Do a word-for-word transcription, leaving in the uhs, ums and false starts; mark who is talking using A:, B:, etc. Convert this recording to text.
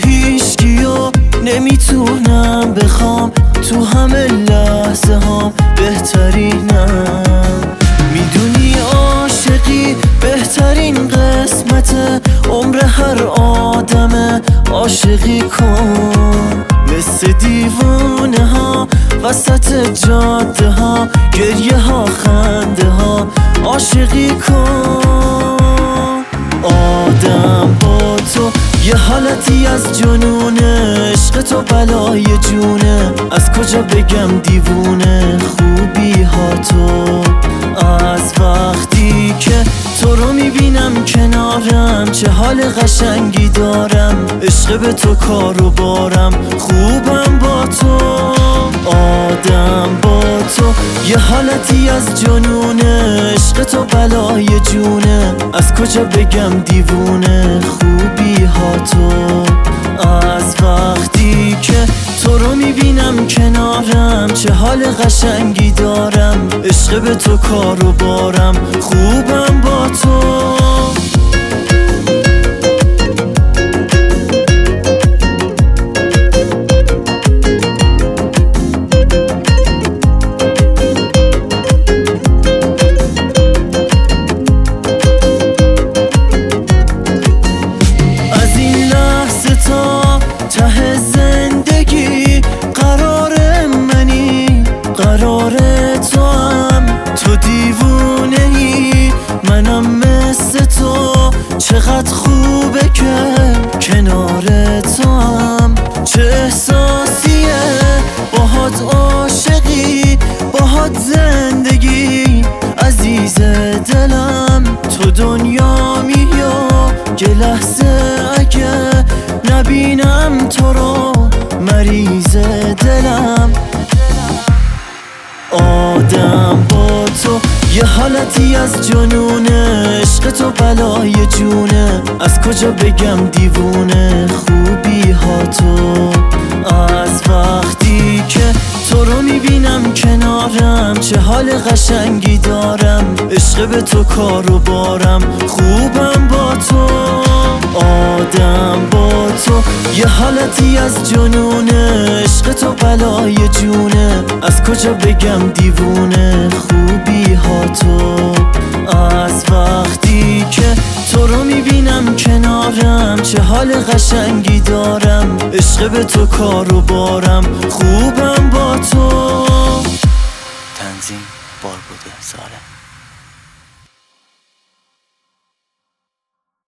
A: هیچکیو نمیتونم بخوام، تو همه لحظه هم بهترینم. میدونی عاشقی بهترین قسمت عمر هر آدمه، عاشقی کن مثل دیوونه ها وسط جاده ها، گریه ها خنده ها، عاشقی کن. آدم با تو یه حالتی از جنونه، عشق تو بلای جونه، از کجا بگم دیوونه خوبی ها تو. از وقتی که تو رو میبینم کنارم، چه حال قشنگی دارم، عشق به تو کار و بارم، خوبم با تو. آدم با تو یه حالتی از جنونه، عشق تو بلای جونه، از کجا بگم دیوونه خوبی ها تو. از وقتی که تو رو میبینم کنارم، چه حال قشنگی دارم، عشق به تو کار و بارم، خوبم با تو. ته زندگی قرار منی، قرار تو هم، تو دیوونه ای، منم مثل تو. چقدر خوبه که کنار تو هم، چه احساسیه باهات عاشقی، باهات زندگی، عزیز دلم. تو دنیامی و یه لحظه اگه نبینم تو رو، مریض دلم. آدم با تو یه حالتی از جنونه، عشق تو بلای جونه، از کجا بگم دیوونه خوبی ها تو. از وقتی که تو رو میبینم کنارم، چه حال قشنگی دارم، عشق به تو کار و بارم، خوبم با تو. آدم با تو یه حالتی از جنونه، عشق تو بلای جونه، از کجا بگم دیوونه خوبی ها تو. از وقتی که تو رو میبینم کنارم، چه حال قشنگی دارم، عشق به تو کار و بارم، خوبم با تو.
B: تنظیم باربد سالم.